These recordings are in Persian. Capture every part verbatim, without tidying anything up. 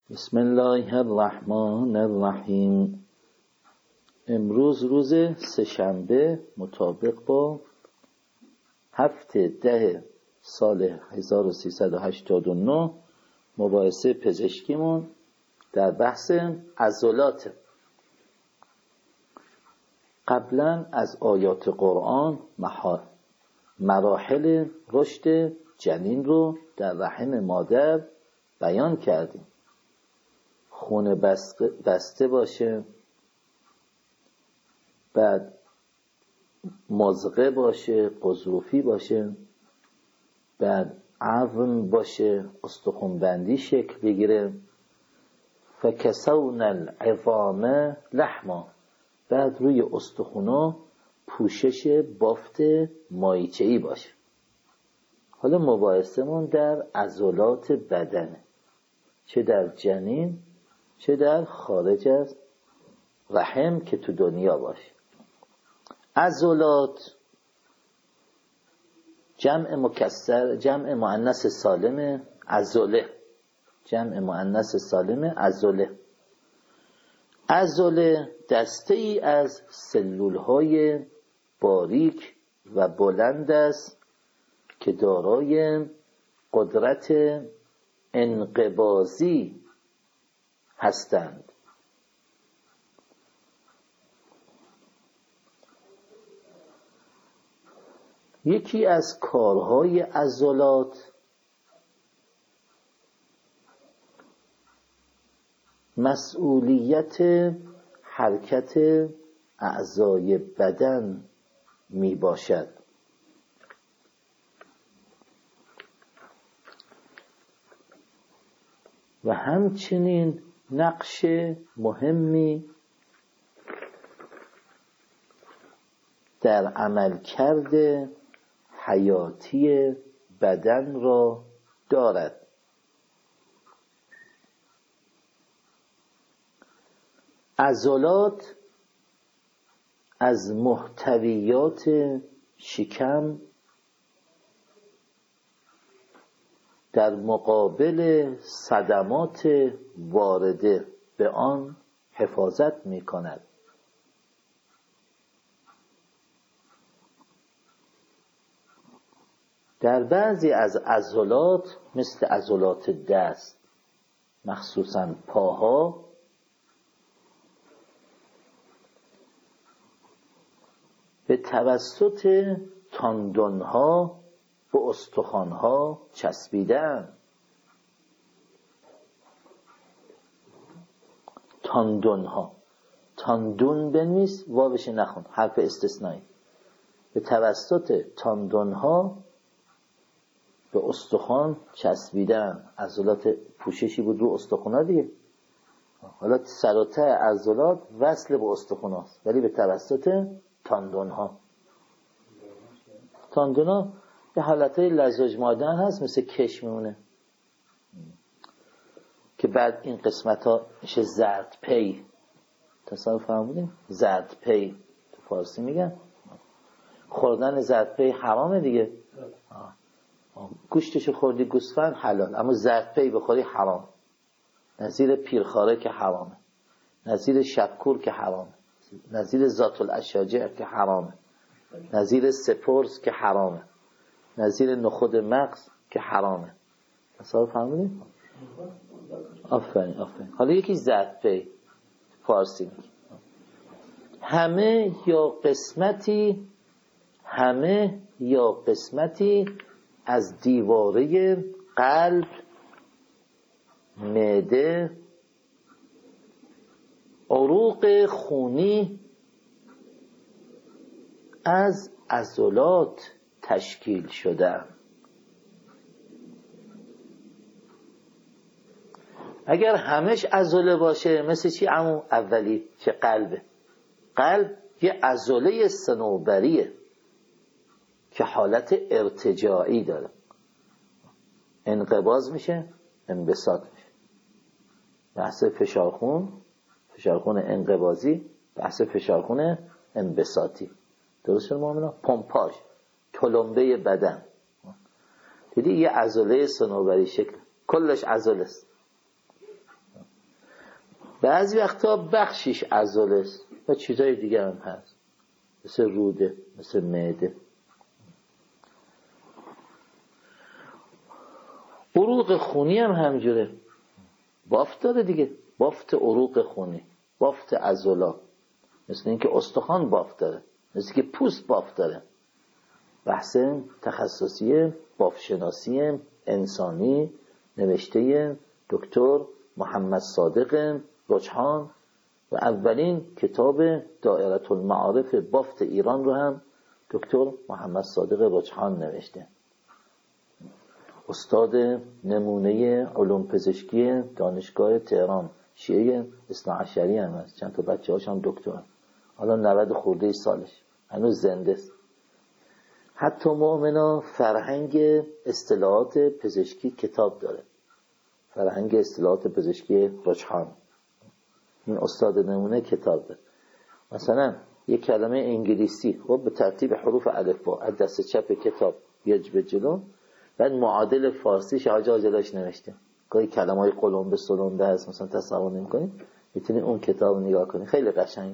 بسم الله الرحمن الرحیم. امروز روز سه‌شنبه مطابق با هفته ده سال هزار و سیصد و هشتاد و نه مباحثه پزشکیمون در بحث عضلات. قبلا از آیات قرآن مراحل رشد جنین رو در رحم مادر بیان کردیم. خون بسته باشه، بعد مزغه باشه، قضروفی باشه، بعد عظم باشه، استخوان بندی شکل بگیره، فکسون العظام لحما، بعد روی استخونا پوشش بافت مایچه‌ای باشه. حالا مباحثمون در عضلات بدنه، چه در جنین چه در خارج از رحم که تو دنیا باشه. عضلات جمع مکسر، جمع مؤنث سالم عضله، جمع مؤنث سالم عضله. عضله دسته ای از سلول های باریک و بلند است که دارای قدرت انقباضی هستند. یکی از کارهای عضلات مسئولیت حرکت اعضای بدن می باشد. و همچنین نقش مهمی در عملکرد حیاتی بدن را دارد. عضلات از محتویات شکم در مقابل صدمات وارده به آن حفاظت می کند. در بعضی از عضلات مثل عضلات دست، مخصوصاً پاها، به توسط تاندونها به استخوانها چسبیدن. تاندونها، تاندون بنویس، واوش نخون، حرف استثنایی. به توسط تاندونها به استخوان چسبیدن. عضلات پوششی بود رو استخوان‌ها دیگه. حالا سر و ته عضلات وصل به استخوان‌هاست، ولی به توسط تاندونها. تاندونها یه حالتهای لزاج مادن هست، مثل کش میمونه که بعد این قسمت ها میشه زرد پی. تصور فرمودیم؟ زرد پی تو فارسی میگن. خوردن زرد پی حرامه دیگه. گوشتشو خوردی گوسفند حلال، اما زرد پی بخوری حرام. نظیر پیرخواره که حرامه، نظیر شبکور که حرامه، نظیر ذات الاشاجر که حرامه، نظیر سپرز که حرامه، نظیر نخود مغز که حرامه. تصور فرمودید؟ آفرین آفرین. حالا یکی زرد پی فارسی میگه. همه یا قسمتی همه یا قسمتی از دیواره قلب، معده، عروق خونی از عضلات تشکیل شده. اگر همش عضله باشه مثل چی عمو؟ اولی که قلبه. قلب یه عضله صنوبریه که حالت ارتجاعی داره، انقباض میشه، انبساط میشه. بحث فشارخون، فشارخون انقباضی، بحث فشارخون انبساطی. درست شد مؤمنا؟ پمپاژ، تلمبه بدن. دیدی یه عضله صنوبری شکل، کلش عضله است. بعضی وقتا بخشش عضله است و چیزای دیگه هم هست، مثل روده، مثل معده. عروق خونی هم همجوره، بافت داره دیگه، بافت عروق خونی، بافت عضلا، مثل اینکه استخوان بافت داره، مثل که پوست بافت داره. بحث تخصصی بافت‌شناسی انسانی نوشته دکتر محمد صادق رجحان و اولین کتاب دائره المعارف بافت ایران رو هم دکتر محمد صادق رجحان نوشته. استاد نمونه علوم پزشکی دانشگاه تهران، شیعه اثنا عشری هم هست، چند تا بچه هاش هم دکترن، حالا نود خورده سالش، هنوز زنده است. حتی مؤمنا فرهنگ اصطلاحات پزشکی کتاب داره، فرهنگ اصطلاحات پزشکی رجحان، این استاد نمونه کتاب داره. مثلا یک کلمه انگلیسی خب به ترتیب حروف الفبا از دست چپ کتاب یج به جلو، بعد معادل فارسیش آجا جلوش نوشته. گاهی کلمه‌های قلمبه سلمبه هست، مثلا تصور نمی‌کنید، میتونید اون کتاب نگاه کنید، خیلی قشنگه.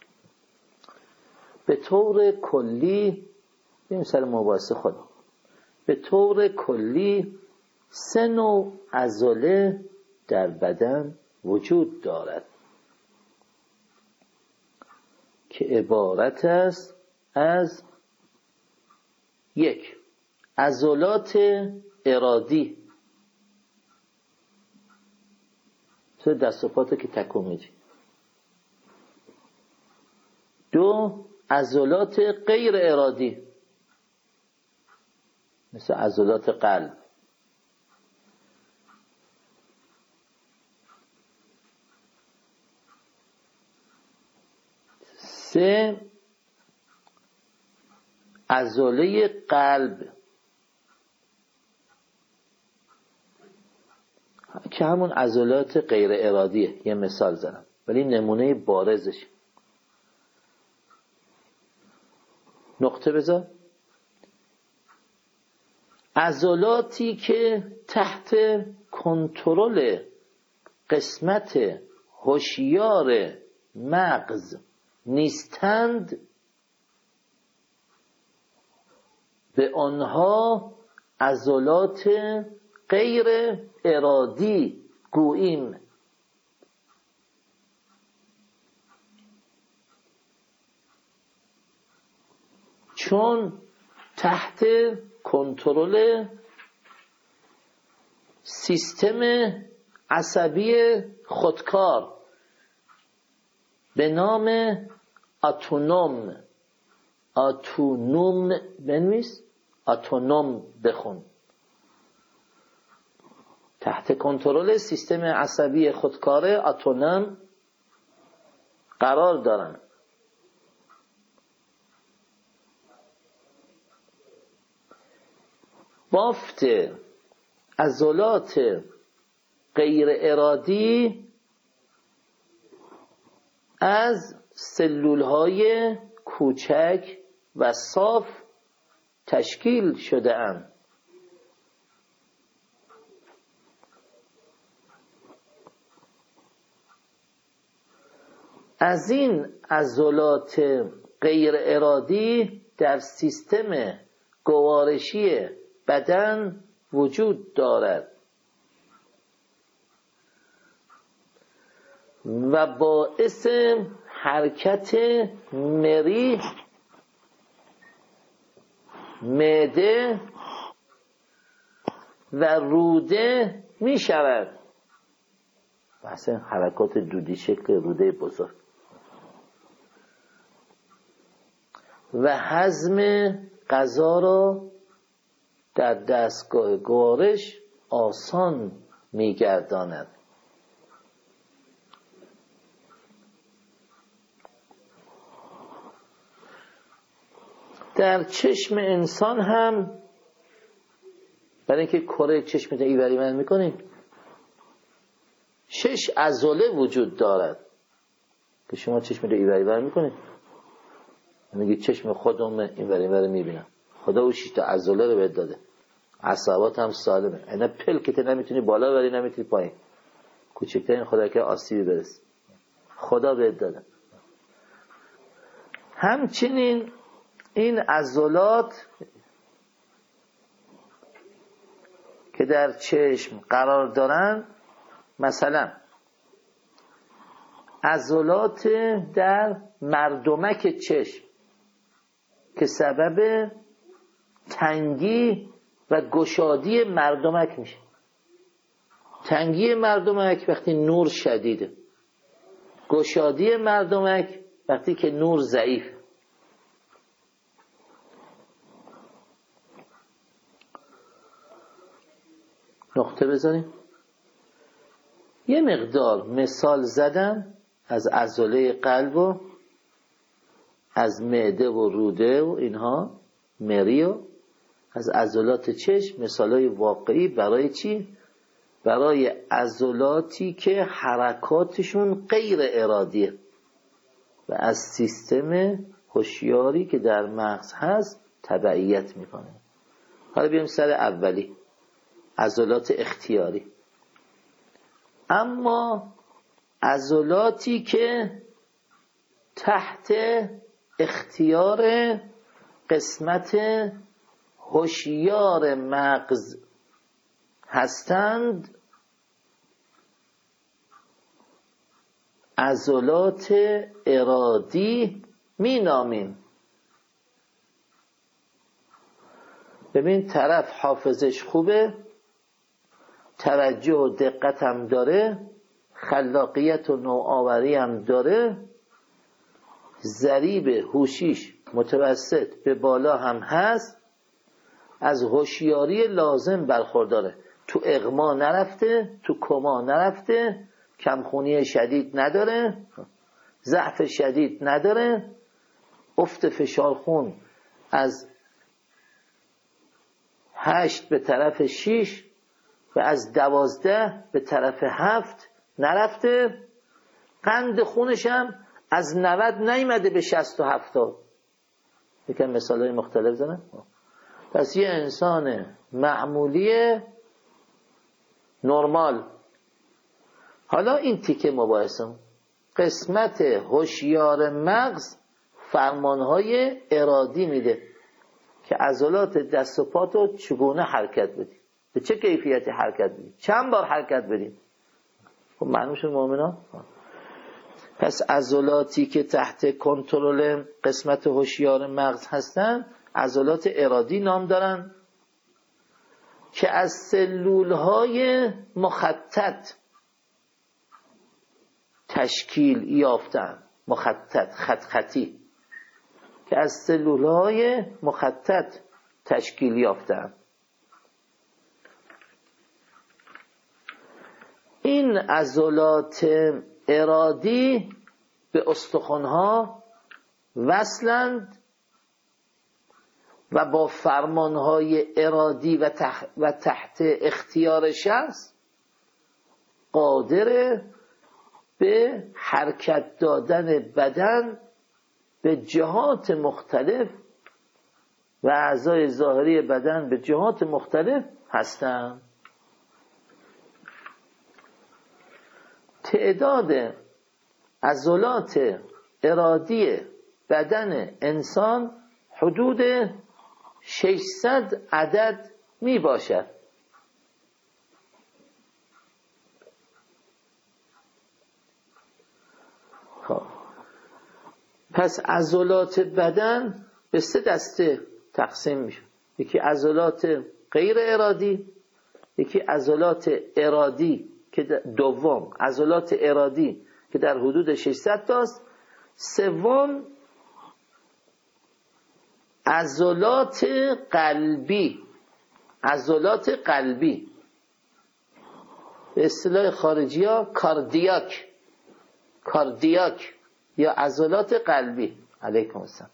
به طور کلی این مثال مباحثه خودم، به طور کلی سه نوع عضله در بدن وجود دارد که عبارت است از یک، عضلات ارادی، چه دست و پاتو که تکون میدی. دو، عضلات غیر ارادی مثل عضلات قلب. سه، عضله قلب که همون عضلات غیر ارادیه، یه مثال زنم ولی نمونه بارزش. نقطه بذار. عضلاتی که تحت کنترل قسمت هوشیار مغز نیستند به آنها عضلات غیر ارادی گوییم. چون تحت کنترل سیستم عصبی خودکار به نام اتونوم، اتونوم بنویس، اتونوم بخون، تحت کنترل سیستم عصبی خودکار اتونوم قرار دارن. بافت عضلات غیر ارادی از سلولهای کوچک و صاف تشکیل شده اند. از این عضلات غیر ارادی در سیستم گوارشی بدن وجود دارد و باعث حرکت مریض، معده و روده می شود. بحث حرکات دودی شکل روده بزرگ و هضم غذا را در دستگاه گوارش آسان می‌گرداند. در چشم انسان هم برای اینکه کره چشمت ایوری من می‌کنیم شش عضله وجود دارد که شما چشمت ایوری من می‌کنید، میگی چشم خودم اینوری من می‌بینم. خدا او شش تا عضله رو بهت داده، عصبات هم سالمه، اینا پلکت نمیتونی بالا بری نمیتونی پایین، کوچکترین خدا که آسیبی برسه. خدا بهت داده. همچنین این عضلات که در چشم قرار دارن، مثلا عضلات در مردمک چشم که سبب تنگی و گشادی مردمک میشه. تنگی مردمک وقتی نور شدیده، گشادی مردمک وقتی که نور ضعیف. نقطه بذاریم. یه مقدار مثال زدم از عضله قلب و از معده و روده و اینها، مری و از عضلات چشم، مثالای واقعی. برای چی؟ برای عضلاتی که حرکاتشون غیر ارادیه و از سیستم هوشیاری که در مغز هست تبعیت میکنه. حالا بیایم سر اولی، عضلات اختیاری. اما عضلاتی که تحت اختیار قسمت هوشیار مغز هستند، عضلات ارادی می نامیم. ببین طرف حافظش خوبه، توجه و دقت هم داره، خلاقیت و نوآوری هم داره، ضریب هوشیش متوسط به بالا هم هست، از هوشیاری لازم برخورداره، تو اغما نرفته، تو کما نرفته، کمخونی شدید نداره، ضعف شدید نداره، افت فشار خون از هشت به طرف شیش و از دوازده به طرف هفت نرفته، قند خونش هم از نود نیمده به شصت و هفتاد. یکم مثال های مختلف زنم. پس یه انسان معمولی نرمال. حالا این تیکه مباحثم، قسمت هوشیار مغز فرمانهای ارادی میده که عضلات دست و پاتو چگونه حرکت بدی، به چه کیفیتی حرکت بدی، چند بار حرکت بدی. خب معلوم شد مومنان. پس عضلاتی که تحت کنترل قسمت هوشیار مغز هستن عضلات ارادی نام دارن که از سلولهای مخطط تشکیل یافتن. مخطط، خط خطی، که از سلولهای مخطط تشکیل یافتن. این عضلات ارادی به استخوان‌ها وصلند و با فرمانهای ارادی و, تح و تحت اختیار شخص قادر به حرکت دادن بدن به جهات مختلف و اعضای ظاهری بدن به جهات مختلف هستند. تعداد عضلات ارادی بدن انسان حدود ششصد عدد می باشد. خب پس عضلات بدن به سه دسته تقسیم میشه. یکی عضلات غیر ارادی، یکی عضلات ارادی که دوم عضلات ارادی که در حدود ششصد تاست، سوم عضلات قلبی. عضلات قلبی به اصطلاح خارجی ها کاردیاک، کاردیاک یا عضلات قلبی. علیکم السلام.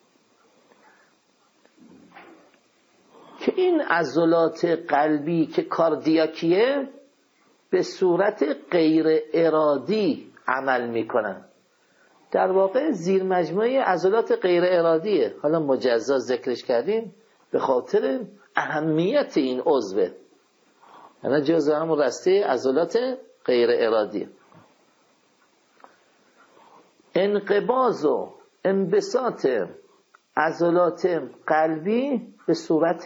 که این عضلات قلبی که کاردیاکیه به صورت غیر ارادی عمل میکنن. در واقع زیر مجموعه عضلات غیر ارادیه. حالا مجزا ذکرش کردیم به خاطر اهمیت این عضوه. یعنی جزء همون رسته عضلات غیر ارادیه. انقباض و انبساط عضلات قلبی به صورت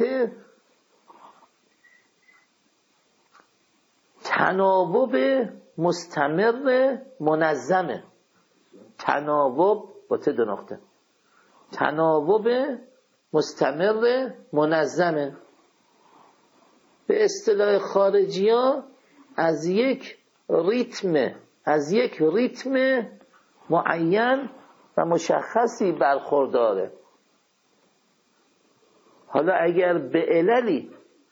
تناوب مستمر منظمه. تناوب با ته دو نقطه، تناوب مستمر منظمه. به اصطلاح خارجی ها از یک ریتم از یک ریتم معین و مشخصی برخورداره. حالا اگر به عللی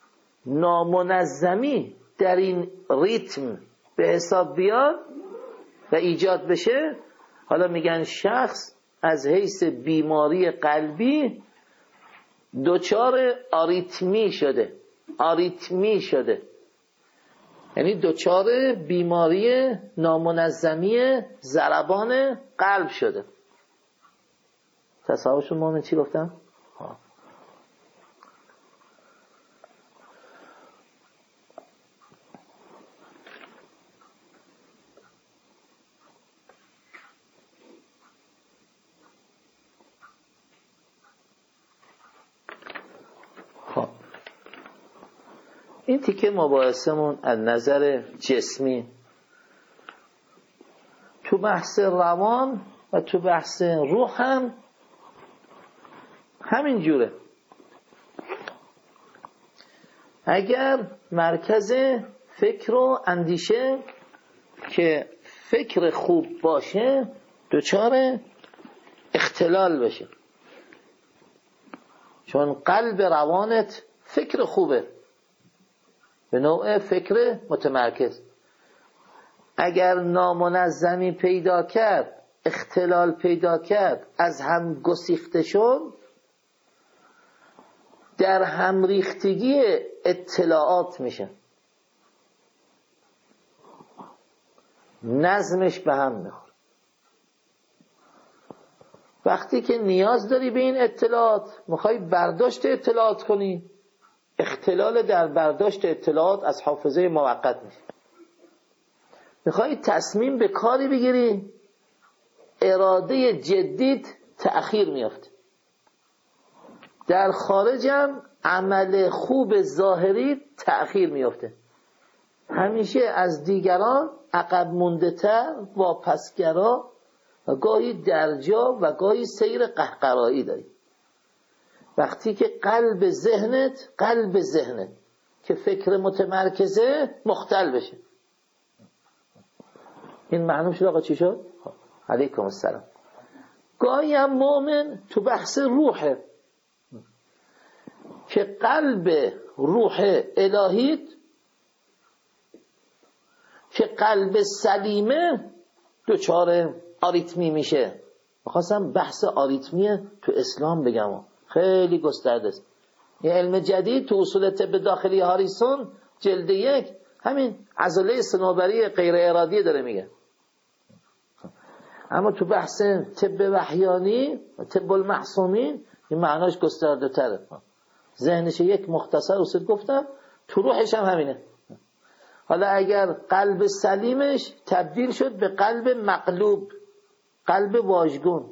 نامنظمی در این ریتم به حساب بیاد و ایجاد بشه، حالا میگن شخص از حیث بیماری قلبی دچار آریتمی شده. آریتمی شده یعنی دچار بیماری نامنظمی ضربان قلب شده. تصاوش مومن چی گفتم؟ ها. این تیکه مباحثمون از نظر جسمی. تو بحث روان و تو بحث روح هم همین جوره. اگر مرکز فکر و اندیشه که فکر خوب باشه دچار اختلال بشه، چون قلب روانت فکر خوبه، به نوع فکر متمرکز. اگر نامنظمی پیدا کرد، اختلال پیدا کرد، از هم گسیخته شد، در هم ریختگی اطلاعات میشه، نظمش به هم میخوره. وقتی که نیاز داری به این اطلاعات، میخوای برداشت اطلاعات کنی، اختلال در برداشت اطلاعات از حافظه موقت میشه. میخوای تصمیم به کاری بگیری، اراده جدید تأخیر میافته. در خارجم عمل خوب ظاهری تأخیر میافته. همیشه از دیگران عقب مونده تر، واپسگرا و گاهی درجا و گاهی سیر قهقرایی داری. وقتی که قلب ذهنت قلب ذهنت که فکر متمرکزه مختل بشه. این معلوم شد آقا چی شد؟ علیکم السلام. گاهی هم مؤمن تو بحث روحه که قلب روح الهیت که قلب سلیمه دچار آریتمی میشه. میخواستم بحث آریتمی تو اسلام بگم، خیلی گسترده است. یه علم جدید تو اصول طب داخلی هاریسون جلد یک همین عضله صنوبری غیر ارادی داره میگه. اما تو بحث طب وحیانی و طب المحسومین این معناش گسترده تره. ذهنش یک مختصر اصول گفتم، تو روحش هم همینه. حالا اگر قلب سلیمش تبدیل شد به قلب مقلوب، قلب واژگون،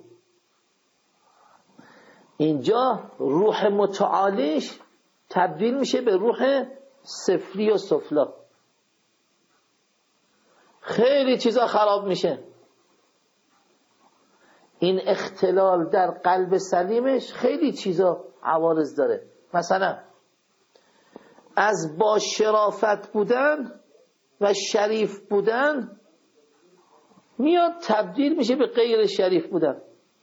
اینجا روح متعالیش تبدیل میشه به روح سفلی و سفلا. خیلی چیزا خراب میشه. این اختلال در قلب سلیمش خیلی چیزا عوارض داره. مثلا از با شرافت بودن و شریف بودن میاد تبدیل میشه به غیر شریف بودن.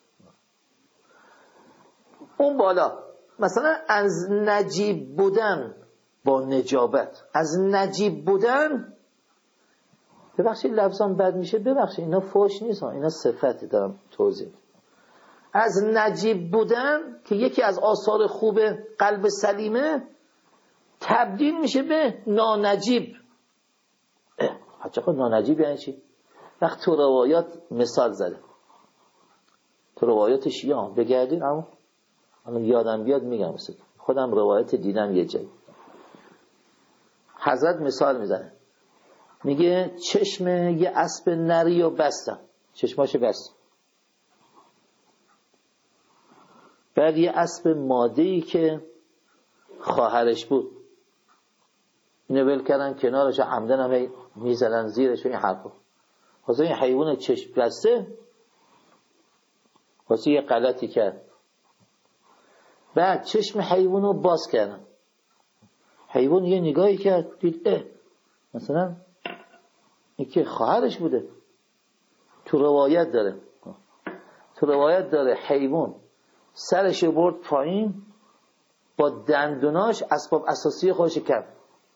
اون بالا مثلا از نجیب بودن با نجابت، از نجیب بودن، ببخشید لفظم بد میشه، ببخشید اینا فوش نیست، اینا صفتی دارم توضیح. از نجیب بودن که یکی از آثار خوب قلب سلیمه تبدیل میشه به نانجیب. حتی خود نانجیب یعنی چی؟ وقت تو روایات مثال زده، تو روایات شیعه بگردین، اما الان یادم بیاد میگم، خودم روایت دیدم یه جایی. حضرت مثال میزنه، میگه چشم یه اسب نری و بستم، چشماشو بستم، بعد یه اسب ماده‌ای که خواهرش بود اینو ول کردن کنارش، عمدن هم میزدن زیرش و این حرفا. واسه این حیوان چشم بسته واسه یه غلطی کرد، بعد چشم حیوان رو باز کردن. حیوان یه نگاهی کرد دید اه مثلا این که خواهرش بوده. تو روایت داره تو روایت داره حیوان سرش برد پایین با دندوناش اسباب اساسی خودش کرد.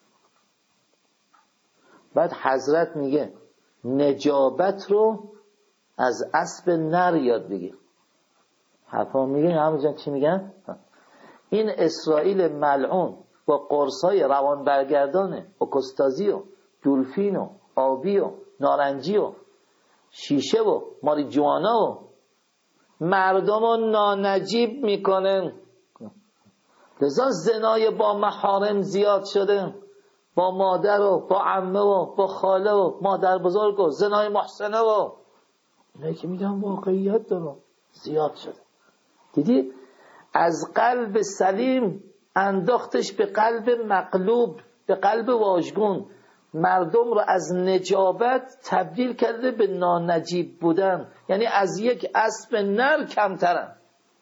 بعد حضرت میگه نجابت رو از اسب نر یاد بگیر. حرفا میگه همونجا چی میگن؟ این اسرائیل ملعون با قرصای روان برگردانه و کستازی و دولفین و آبی و نارنجی و شیشه و ماریجوانا و مردم رو نانجیب میکنن. لذا زنای با محارم زیاد شده، با مادر و با عمه و با خاله و مادر بزرگ و زنای محسنه و اینایی که میگم واقعیت داره زیاد شده. دیدی از قلب سلیم انداختش به قلب مقلوب، به قلب واژگون. مردم رو از نجابت تبدیل کرده به نانجیب بودن، یعنی از یک اسب نر کمترن.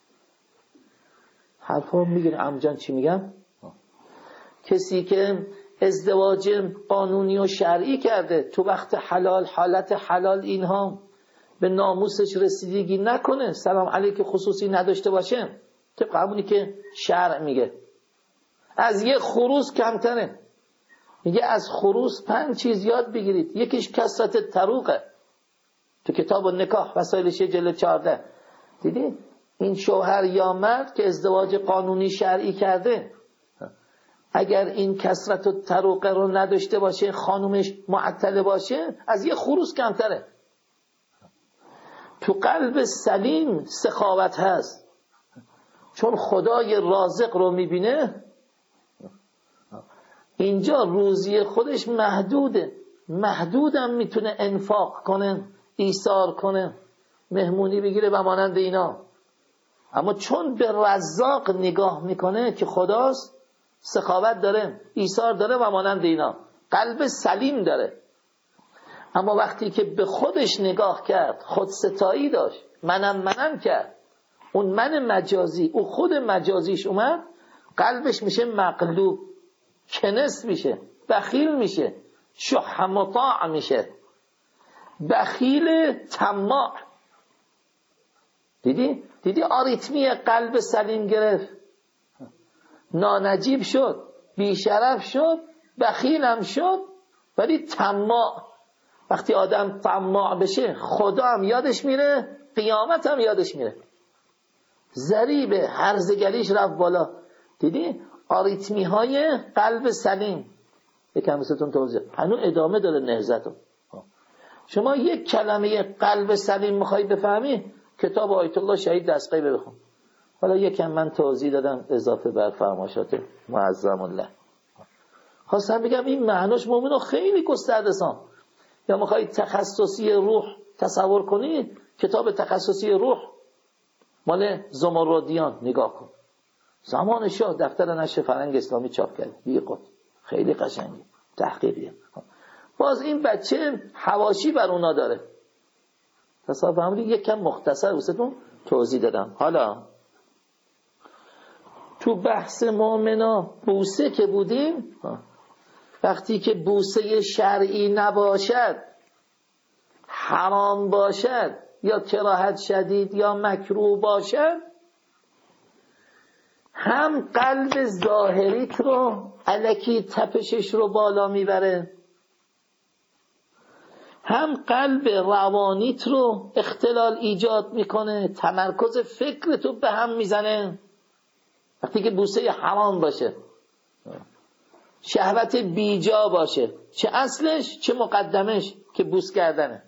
حرفا میگیره عمجان چی میگم؟ کسی که ازدواج قانونی و شرعی کرده تو وقت حلال، حالت حلال اینها به ناموسش رسیدگی نکنه، سلام علیک خصوصی نداشته باشه، طبق همونی که شرع میگه، از یه خروس کمتره. میگه از خروس پنج چیز یاد بگیرید. یکیش کثرت طروقه، تو کتاب النکاح وسایلش جلد چهارده. دیدی این شوهر یا مرد که ازدواج قانونی شرعی کرده اگر این کثرت و طروقه رو نداشته باشه، خانومش معطل باشه، از یه خروس کمتره. تو قلب سلیم سخاوت هست، چون خدای رازق رو میبینه. اینجا روزی خودش محدوده، محدودم میتونه انفاق کنه، ایثار کنه، مهمونی بگیره و مانند اینا. اما چون به رزاق نگاه میکنه که خداست، سخاوت داره، ایثار داره و مانند اینا، قلب سلیم داره. اما وقتی که به خودش نگاه کرد، خود ستایی داشت، منم منم کرد، اون من مجازی، اون خود مجازیش اومد، قلبش میشه مقلوب، کنس میشه، بخیل میشه، شح مطاع میشه، بخیل طماع. دیدی؟ دیدی آریتمی قلب سلیم گرفت، نانجیب شد، بیشرف شد، بخیل هم شد، ولی طماع. وقتی آدم طماع بشه خدا هم یادش میره، قیامت هم یادش میره، ضریبه هرزگریش رفت بالا. دیدی آریتمی های قلب سلیم. یکم مثلتون توضیح هنو ادامه داره نهضتو. شما یک کلمه قلب سلیم میخوای بفهمی، کتاب آیت الله شهید دستقی بخون. حالا یکم من توضیح دادم اضافه بر فرماشات معظم الله. خواستم بگم این معناش مومنو خیلی گسترده سان. یا میخوای تخصصی روح تصور کنی، کتاب تخصصی روح مال زمردیان نگاه کن، زمان شاه دفتر نشر فرهنگ اسلامی چاپ کرد، بیقت خیلی قشنگه، تحقیقیه. باز این بچه حواشی بر اونا داره. تصاف همونی یک کم مختصر وستون توضیح دادم. حالا تو بحث مؤمنا بوسه که بودیم، وقتی که بوسه شرعی نباشد، حرام باشد یا کراهت شدید یا مکروه باشد، هم قلب ظاهریت رو الکی تپشش رو بالا میبره، هم قلب روانیت رو اختلال ایجاد میکنه، تمرکز فکرتو به هم میزنه. وقتی که بوسه حرام باشه، شهوت بیجا باشه، چه اصلش چه مقدمش که بوس کردنه.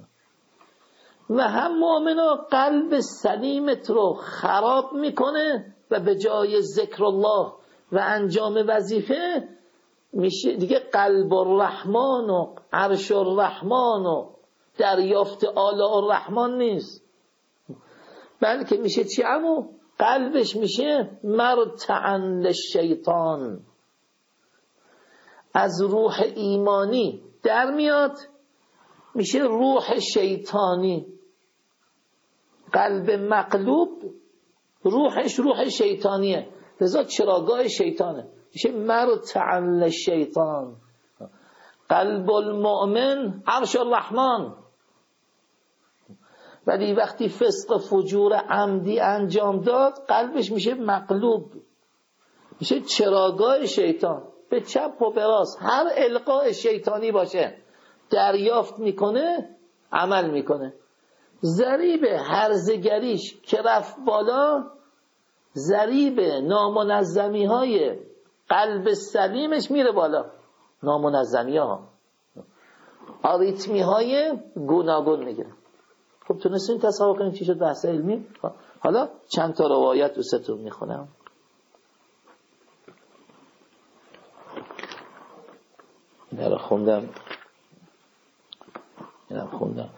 و هم مؤمنا قلب سلیمت رو خراب میکنه و به جای ذکر الله و انجام وظیفه میشه دیگه قلب الرحمن و عرش الرحمن و دریافت آلاء الرحمن نیست، بلکه میشه چی؟ همون قلبش میشه مرتعا للشیطان، از روح ایمانی در میاد میشه روح شیطانی. قلب مقلوب روحش روح شیطانیه، لذا چراگاه شیطانه، میشه مرتعا للشیطان. قلب المؤمن عرش الرحمن. ولی وقتی فسق و فجور عمدی انجام داد قلبش میشه مقلوب، میشه چراگاه شیطان. به چپ و به راست هر القاء شیطانی باشه دریافت میکنه، عمل میکنه. ضریب هرزگریش که رفت بالا، ضریب نامنظمی های قلب سلیمش میره بالا. نامنظمی ها آریتمی های گوناگون میگیره. خب تونستین تصور کنید چی شد بحث علمی؟ حالا چند تا روایت دوستتون میخونم. اینا رو خوندم اینا رو خوندم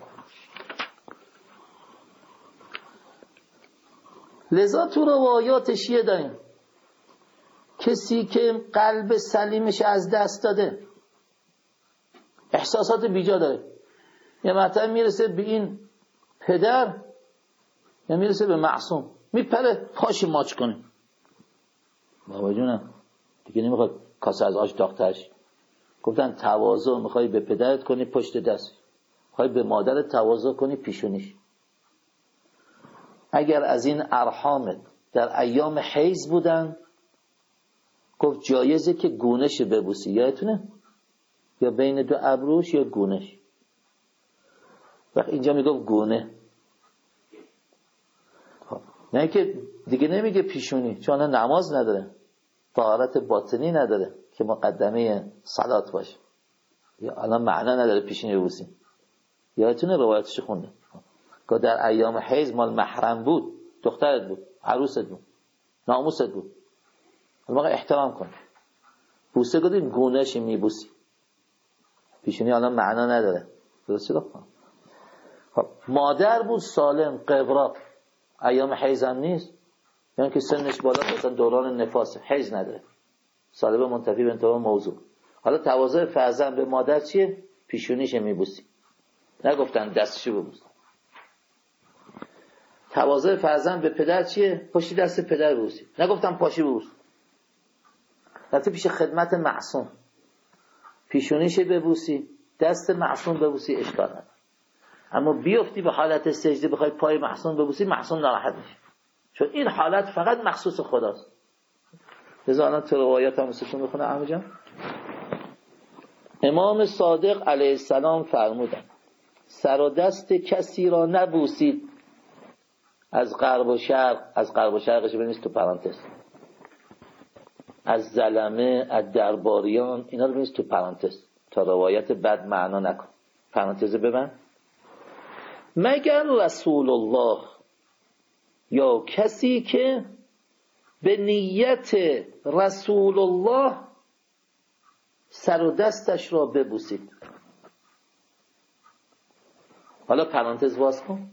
لذا تو روایات شیعه داریم کسی که قلب سلیمش از دست داده، احساسات بیجا داره، یه مطلب میرسه به این پدر یا میرسه به معصوم، میپره پاش ماچ کنه. بابا جونم دیگه نمیخواد کاسه از آش داغ‌ترش. گفتن تواضع میخوای به پدرت کنی پشت دست، میخوای به مادرت تواضع کنی پیشونیش. اگر از این ارحامت در ایام حیض بودن گفت جایزه که گونه‌ش ببوسی، یادتونه؟ یا بین دو ابروش یا گونه‌ش. وقت اینجا میگفت گونه، نه که دیگه نمیگه پیشونی، چون نماز نداره، طهارت باطنی نداره که مقدمه صلات باشه، یا الان معنا نداره پیشونی ببوسی. یادتونه روایتش خونده که در ایام حیض مال محرم بود، دخترت بود، عروست بود، ناموست بود، موقع احترام کن. بوسه گفتیم گونه‌ش میبوسی، پیشونی الان معنا نداره. درسته گفتم؟ خب مادر بود سالم قبرا، ایام حیض هم نیست، یعنی که سنش بالا، مثلا دوران نفاس، حیض نداره، سالب منتفی به انتها موضوع. حالا تواضع فرزند به مادر چیه؟ پیشونیش میبوسی، نگفتن دستشو ببوس. تواضع فرزند به پدر چیه؟ پشت دست پدر ببوسی، نگفتن پاشی ببوس. رفتی پیش خدمت معصوم، پیشونیش ببوسی، دست معصوم ببوسی، اشکال نداره. اما بیفتی به حالت سجده بخوای پای معصوم ببوسی، معصوم ناراحت میشه، چون این حالت فقط مخصوص خداست. لذا الان تو روایات هم ستون بخونه عمو جان. امام صادق علیه السلام فرمودن سر و دست کسی را نبوسید از غرب و شرق، از غرب و شرقش بنویس تو پرانتز، از زلمه، از درباریان، اینا رو بنویس تو پرانتز تا روایت بد معنا نکن، پرانتز ببند. مگر رسول الله یا کسی که به نیت رسول الله سر و دستش را ببوسید. حالا پرانتز باز کن.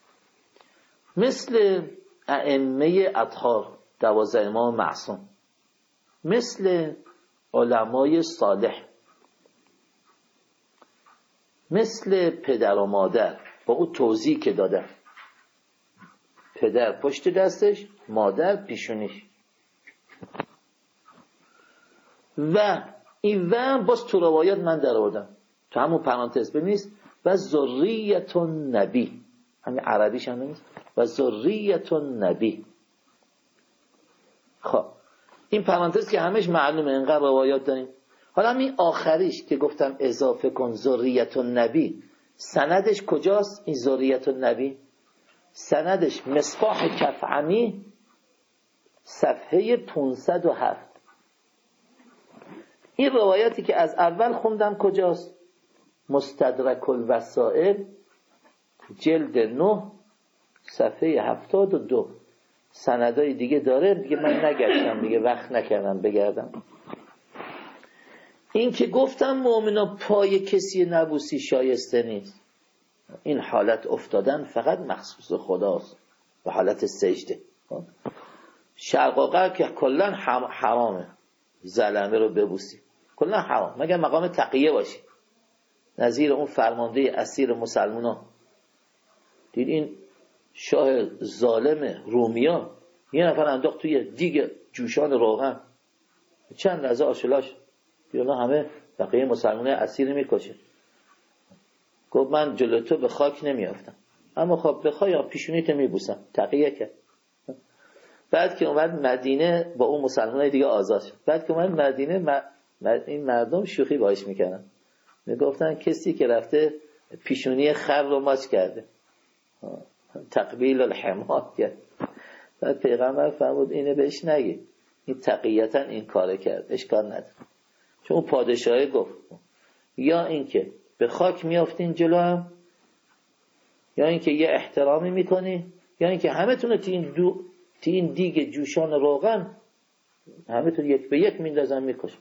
مثل ائمه اطهار، دوازده امام معصوم، مثل علمای صالح، مثل پدر و مادر با اون توضیح که دادن، پدر پشت دستش، مادر پیشونیش، و این و باز تو روایات من در آوردم تو همون پرانتز بنویس و ذریت النبی، همین عربیش هم بنویس و ذریت النبی. خب این پرانتز که همش معلومه، اینقدر روایات داریم. حالا این آخریش که گفتم اضافه کن ذریت النبی، سندش کجاست؟ این ذریت النبی سندش مصباح کفعمی صفحه پانصد و هفت. این روایتی که از اول خوندم کجاست؟ مستدرک الوسائل جلد نه صفحه هفتاد و دو. سندای دیگه داره دیگه، من نگشتم دیگه، وقت نکردم بگردم. این که گفتم مؤمنا پای کسی نبوسی شایسته نیست، این حالت افتادن فقط مخصوص خداست، به حالت سجده. شرق و غرب که کلا حرامه ظلمه رو ببوسی، کلا حرام، مگر مقام تقیه باشی. نظیر اون فرمانده اسیر مسلمانان دید این شاه ظالم رومیان یه نفر انداخت توی دیگ جوشان روغن، چند لحظه آشلاش دیگه همه بقیه مسلمانان اسیر میکشه. گفت من جلو تو به خاک نمیافتم، اما خب بخوای یا پیشونیت میبوسم. تقیه کرد. بعد که اومد مدینه با اون مسلمانای دیگه آزاد شد. بعد که اومد مدینه م... این مردم شوخی باش میکردن، میگفتن کسی که رفته پیشونی خر رو ماچ کرده، تقبیل الحمار کرد. بعد پیغمبر فرمود اینو بهش نگی، این تقیتا این کار کرد، اشکال نداره. چون اون پادشاه گفت یا اینکه به خاک میافتین جلو هم، یا اینکه یه احترامی میکنی، یا اینکه همه تونه تی این دو تی این دیگ جوشان روغن همه تون یک به یک میندازن میکشن.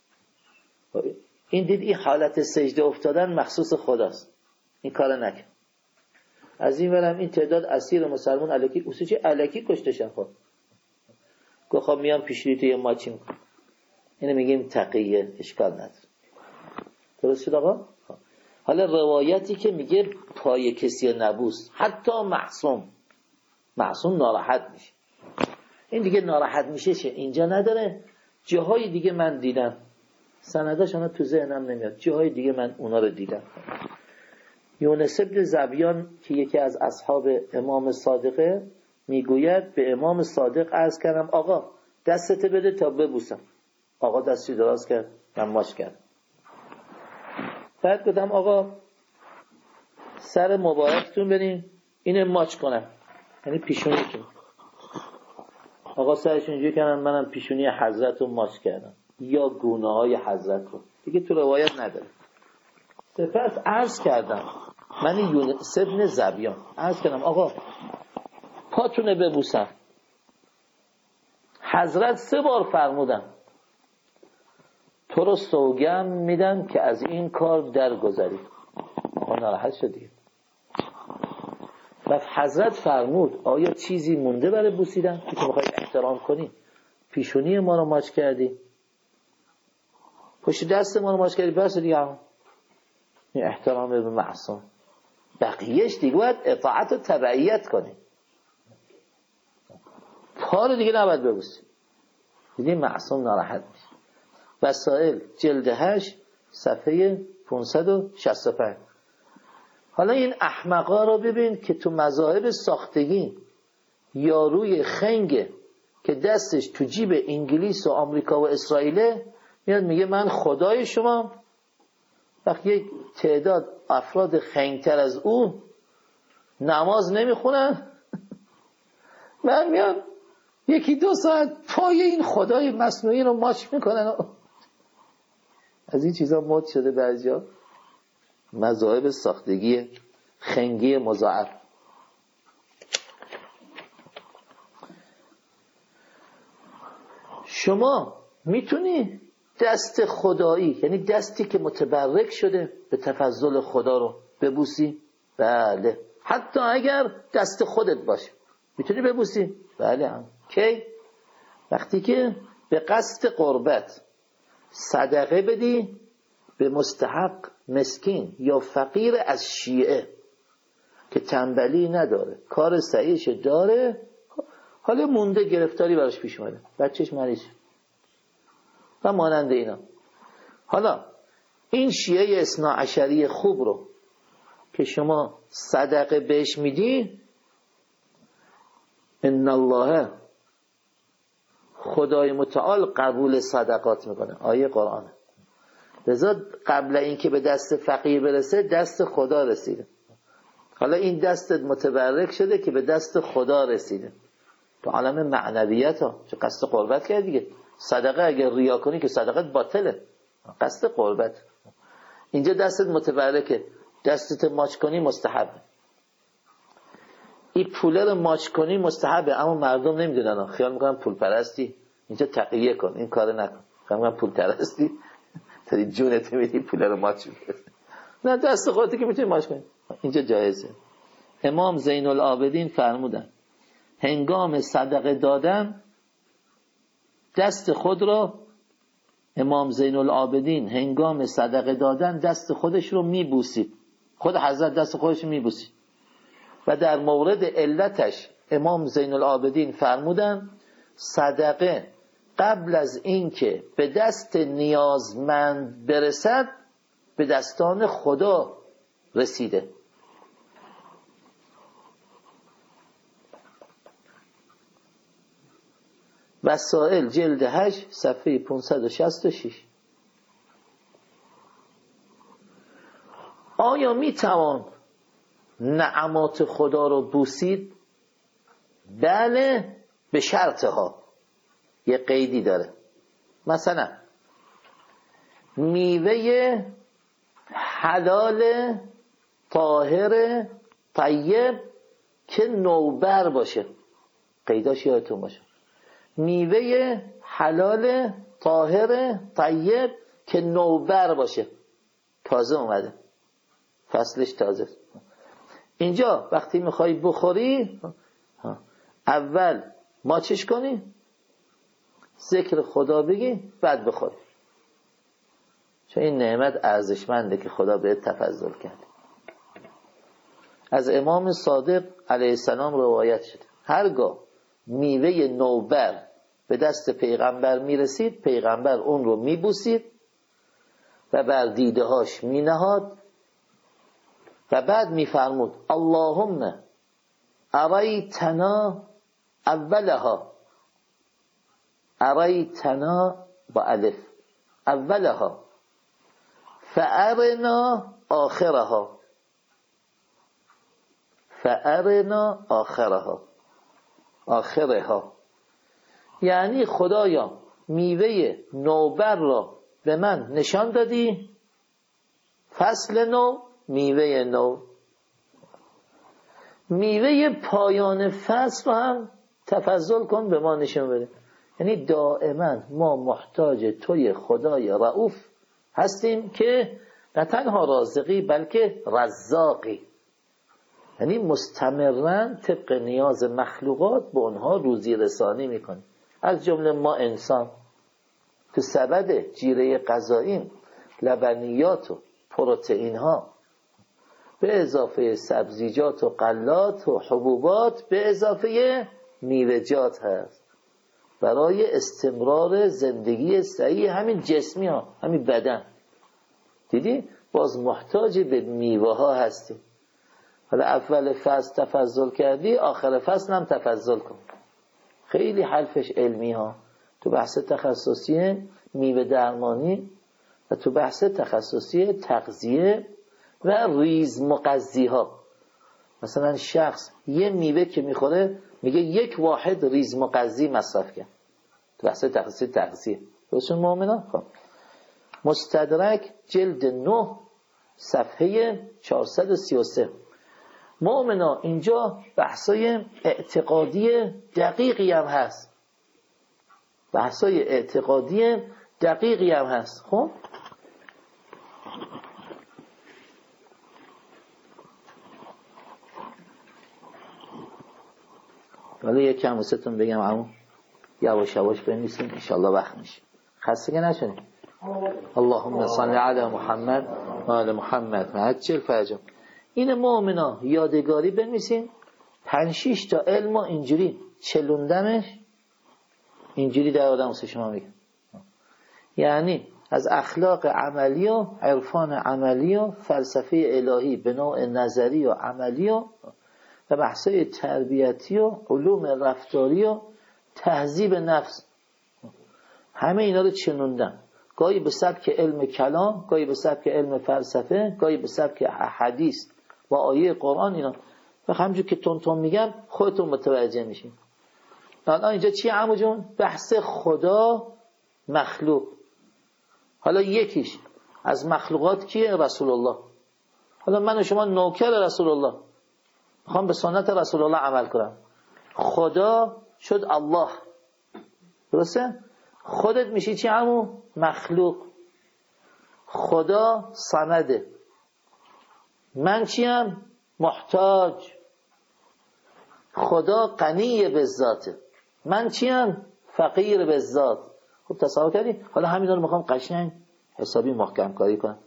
این دید این حالت سجده افتادن مخصوص خداست، این کار نکن. از این ورم این تعداد اسیر مسلمان الکی اوسوچی الکی کشتشن. خب گفت خب میام پیشریتو یه ماچی میکنم. اینو میگیم تقیه، اشکال نداره. درست شد آقا؟ حالا روایتی که میگه پای کسی نبوس، حتی معصوم معصوم ناراحت میشه. این دیگه ناراحت میشه چه؟ اینجا نداره. جاهای دیگه من دیدم، سنداش انا تو ذهنم نمیاد، جاهای دیگه من اونا رو دیدم. یونس بن زبیان که یکی از اصحاب امام صادقه میگوید به امام صادق عرض کردم آقا دستت بده تا ببوسم. آقا دستی دراز کرد، من ماچ کردم. بعد گفتم آقا سر مبارکتون برین اینو ماچ کنم، یعنی پیشونیتون. آقا سرش اینجوری کردم، منم پیشونی حضرت رو ماچ کردم یا گونه های حضرت رو، دیگه تو روایت نداره. سپس عرض کردم من یونس بن زبیان عرض کردم آقا پاتونه ببوسم. حضرت سه بار فرمودن تو رو سوگند میدم که از این کار درگذری. آقا ناراحت شدی. و حضرت فرمود آیا چیزی مونده برای بوسیدن که میخوای احترام کنی؟ پیشونی ما رو ماچ کردی، پشت دست ما رو ماچ کردی، بس دیگه هم این احترام به معصوم. بقیهش دیگه باید اطاعت و تبعیت کنی، پا رو دیگه نباید ببوسی. دیگه معصوم ناراحت میشه. وسائل جلد هشت صفحه پانصد و شصت و پنج. حالا این احمقا رو ببین که تو مذاهب ساختگی یاروی خنگه که دستش تو جیب انگلیس و آمریکا و اسرائیل میاد میگه من خدای شما. وقتی یک تعداد افراد خنگتر از او نماز نمیخونن من میان یکی دو ساعت پای این خدای مصنوعی رو ماچ میکنن. از این چیزا مد شده بعضیا. مذاهب ساختگی خنگی مضاعف. شما میتونی دست خدایی، یعنی دستی که متبرک شده به تفضل خدا رو ببوسی؟ بله. حتی اگر دست خودت باشه میتونی ببوسی؟ بله. هم کی؟ وقتی که به قصد قربت صدقه بدی به مستحق مسکین یا فقیر از شیعه که تنبلی نداره، کار صحیحش داره، حالا مونده گرفتاری براش پیش اومده، بچهش مریض و مانند اینا. حالا این شیعه اثنا عشری خوب رو که شما صدقه بهش میدی، ان الله خدای متعال قبول صدقات میکنه، آیه قرآنه. لذا قبل اینکه به دست فقیر برسه دست خدا رسیده. حالا این دستت متبرک شده که به دست خدا رسیده. تو عالم معنویت ها چه قصد قربت کرد دیگه. صدقه اگر ریا کنی که صدقت باطله، قصد قربت. اینجا دستت متبرکه، دستت ماچ کنی مستحب. این پوله رو ماچ کنی مستحبه، اما مردم نمیدونن، خیال میکنن پول پرستی. اینجا تقیه کن، این کار نکن. خیال میکنن پول پرستی تا جونت میدی پول رو ماچ میکنی. نه، دست خودت که میتونی ماچ کنی، اینجا جایزه. امام زین العابدین فرمودن هنگام صدقه دادن دست خود را، امام زین العابدین هنگام صدقه دادن دست خودش رو میبوسید، خود حضرت دست خودش رو میبوسید. و در مورد علتش امام زین العابدین فرمودن صدقه قبل از اینکه به دست نیازمند برسد به دستان خدا رسیده. وسائل جلد هشت صفحه پانصد و شصت و شش. آیا می توان نعمات خدا رو بوسید؟ بله، به شرطها. یه قیدی داره. مثلا میوه حلال طاهر طیب که نوبر باشه. قیداش یادتون باشه. میوه حلال طاهر طیب که نوبر باشه، تازه اومده، فصلش تازه. اینجا وقتی میخوای بخوری اول ما چش کنی؟ ذکر خدا بگی بعد بخوری، چون این نعمت ارزشمنده که خدا بهت تفضل کرد. از امام صادق علیه السلام روایت شده هرگاه میوه نوبر به دست پیغمبر میرسید پیغمبر اون رو میبوسید و بر دیده هاش مینهاد و بعد میفرمود اللهم اریتنا اولها، اریتنا با الف، اولها فارنا آخرها، فارنا آخرها، آخرها. یعنی خدایا میوه نوبر را به من نشان دادی، فصل نو، میوه نو. میوه پایان فصل رو هم تفضل کن به ما نشان بده. یعنی دائما ما محتاج توی خدای رؤوف هستیم که نه تنها رازقی بلکه رزاقی، یعنی مستمرا طبق نیاز مخلوقات به اونها روزی رسانی میکنی. از جمله ما انسان تو سبد جیره غذاییم لبنیات و پروتئین ها به اضافه سبزیجات و غلات و حبوبات به اضافه میوه‌جات هست برای استمرار زندگی صحیح همین جسمی ها، همین بدن. دیدی؟ باز محتاج به میوه ها هستی. حالا اول فصل تفضل کردی، آخر فصل هم تفضل کن. خیلی حرفش علمی ها. تو بحث تخصصی میوه درمانی و تو بحث تخصصی تغذیه و ریز مغذی ها. مثلا شخص یه میوه که میخوره میگه یک واحد ریز مغذی مصرف کرد. تو بحث تخصصی تغذیه. درستون مؤمنان؟ خب مستدرک جلد نه صفحه چهارصد و سی و سه. مؤمنا اینجا بحثای اعتقادی دقیقی هم هست، بحثای اعتقادی دقیقی هم هست. خب حالا یک کم واسهتون بگم عمو، یواش یواش بنویسیم انشالله وقت میشه، خسته نشونیم. اللهم صل علی محمد و آل محمد عجل فرجهم. این مؤمنا یادگاری بنویسین. پنج شش تا علم اینجوری چلوندمش، اینجوری در آدم واسه شما میگم. یعنی از اخلاق عملی و عرفان عملی و فلسفه الهی به نوع نظری و عملی و و بحثای تربیتی و علوم رفتاری و تهذیب نفس، همه اینا رو چنوندم. گاهی به سبک علم کلام، گاهی به سبک علم فلسفه، گاهی به سبک حدیث و آیه قرآن. اینا و همونجور که تون تون میگم خودتون متوجه میشین. الان اینجا چی عمو جون؟ بحث خدا مخلوق. حالا یکیش از مخلوقات کیه؟ رسول الله. حالا من و شما نوکر رسول الله، میخوام به سنت رسول الله عمل کنم. خدا شد الله، درسته؟ خودت میشی چی عمو؟ مخلوق. خدا صمده، من چیم؟ محتاج. خدا غنی به ذاته، من چیم؟ فقیر به ذات. خب تصور کردی؟ حالا همینا رو میخوام قشنگ حسابی محکم کاری کنم.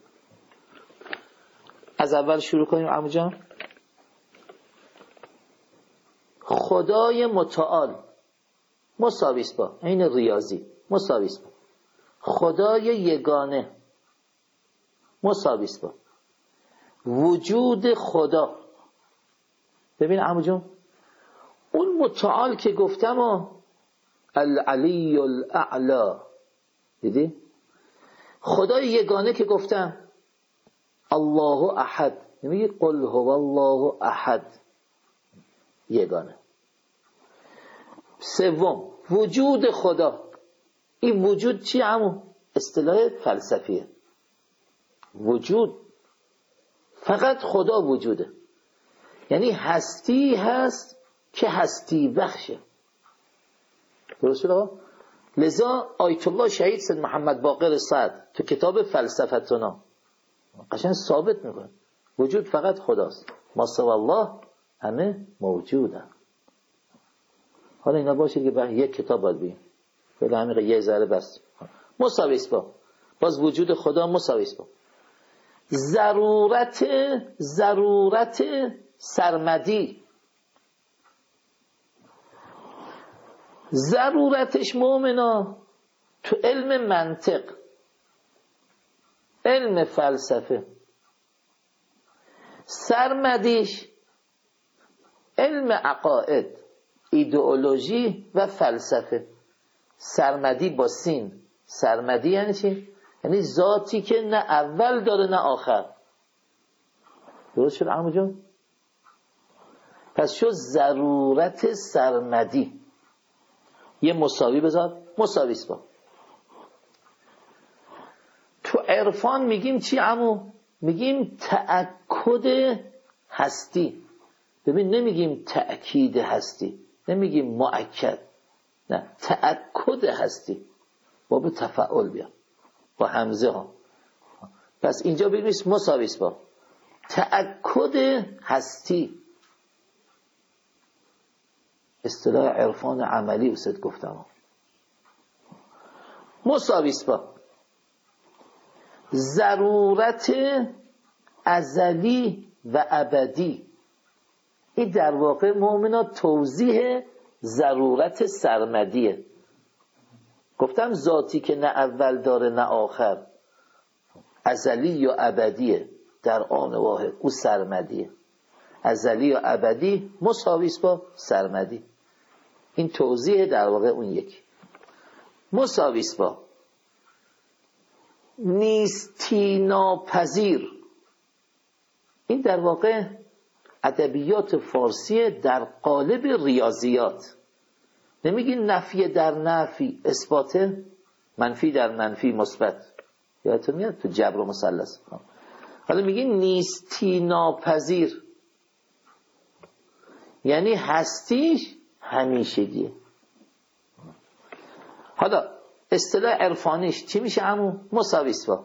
از اول شروع کنیم عمو جان. خدای متعال مساویس با این ریاضی، مساویس با خدای یگانه، مساویس با وجود خدا. ببین عمو جان، اون متعال که گفتم و العلی الاعلی، دیدی؟ خدای یگانه که گفتم الله احد، نمیگی قل هو الله احد، یگانه. سوم وجود خدا. این وجود چی عمو؟ اصطلاح فلسفیه. وجود فقط خدا وجوده، یعنی هستی هست که هستی بخشه. درست شد آقا؟ لذا آیت الله شهید سید محمد باقر سعد تو کتاب فلسفتنا قشنگ ثابت میکنه وجود فقط خداست، ما سوی الله همه موجودن. حالا اینا باشه که به یک کتاب باید بگیم، ولی همین یه ذره بس. مساویس با باز وجود خدا مساویس با ضرورت ضرورت سرمدی. ضرورتش مومنا تو علم منطق، علم فلسفه. سرمدیش علم عقاید، ایدئولوژی و فلسفه. سرمدی با سین. سرمدی یعنی چی؟ یعنی ذاتی که نه اول داره نه آخر. درست شد عمو جان؟ پس شد ضرورت سرمدی. یه مساوی بذار، مساویس با. تو عرفان میگیم چی عمو؟ میگیم تأکد هستی. ببین نمیگیم تأکید هستی، نمیگیم مؤکد، نه، تأکد هستی. با به تفعول بیا با همزه ها. پس اینجا ببینید مساویس با تأکد هستی. اصطلاح عرفان عملی اوست گفتم. مساویس با ضرورت ازلی و ابدی. این در واقع مؤمنا توضیح ضرورت سرمدیه. گفتم ذاتی که نه اول داره نه آخر، ازلی و ابدیه در آن واحد، او سرمدیه. ازلی و ابدی مساویس با سرمدی. این توضیح در واقع اون یکی. مساویس با نیستی ناپذیر. این در واقع ادبیات فارسی در قالب ریاضیات. نمیگی نفی در نفی اثباته، منفی در منفی مثبت. یادتون میاد تو جبر و مثلث. حالا میگی نیستی ناپذیر، یعنی هستیش همیشگیه. حالا اصطلاح عرفانیش چی میشه عمو؟ مساویس با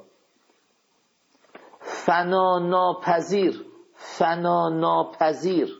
فنا ناپذیر. فنا ناپذیر.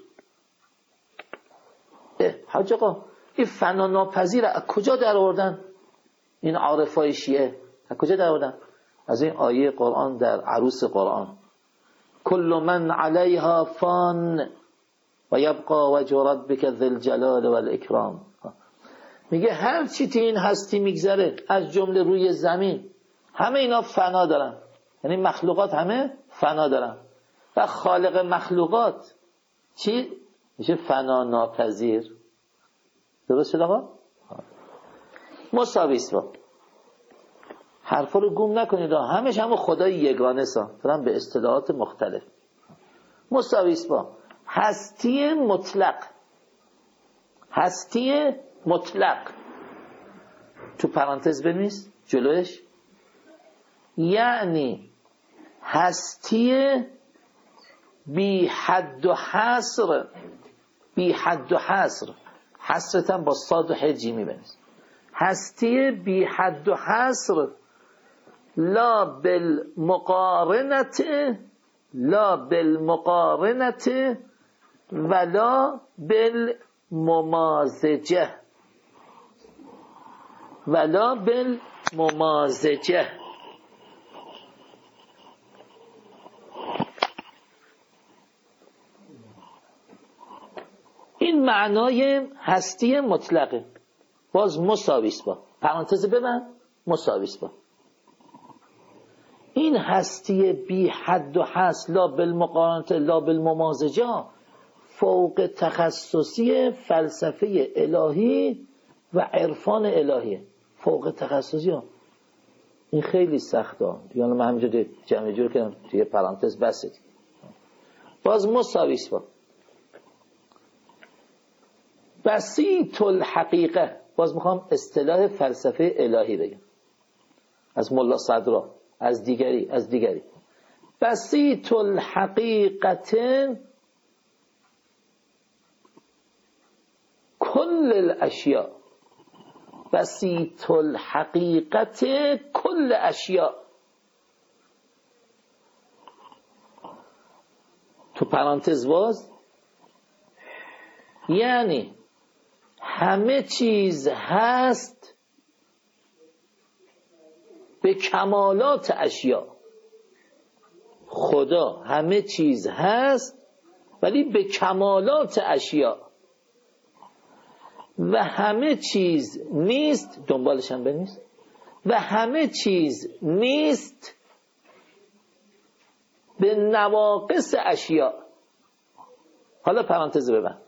حاج آقا این فنا ناپذیر از کجا در آوردن این عارفای شیعه؟ از کجا در آوردن؟ از این آیه قرآن در عروس قرآن، کل من علیها فان و یبقى وجه ربک ذی الجلال والاکرام. میگه هر چی تو این هستی میگذره، از جمله روی زمین، همه اینا فنا دارن. یعنی مخلوقات همه فنا دارن و خالق مخلوقات چی؟ میشه فنا ناپذیر. درست شد آقا؟ مساویس با حرفا رو گم نکنید، همش همه خدای یگانه سا دارن به اصطلاحات مختلف. مساویس با هستی مطلق. هستی مطلق تو پرانتز بنویس جلوش، یعنی هستی بی حد و حصر. بی حد و حصر، حصرتم با صاد و ح جیمی بنویس. هستی بی حد و حصر، لا بالمقارنت، لا بالمقارنت ولا ممازجه ولا بالممازجه. این معنای هستی مطلقه. باز مساویس با پرانتز ببند، مساویس با این هستی بی حد و حصر لا بالمقارنه لا بالممازجه فوق تخصصی فلسفه الهی و عرفان الهی. فوق تخصصی ها این خیلی سخته. دیگه من همینجا جمع جور کردم توی پرانتز بسید. باز مساویس با بسیط الحقیقه. باز میخوام اصطلاح فلسفه الهی بگم از ملا صدرا، از دیگری از دیگری بسیط الحقیقت کل الاشیاء. بسیط الحقیقت کل اشیاء. تو پرانتز باز یعنی همه چیز هست به کمالات اشیاء. خدا همه چیز هست ولی به کمالات اشیاء و همه چیز نیست. دنبالش هم بنویس. و همه چیز نیست به نواقص اشیاء. حالا پرانتز ببند.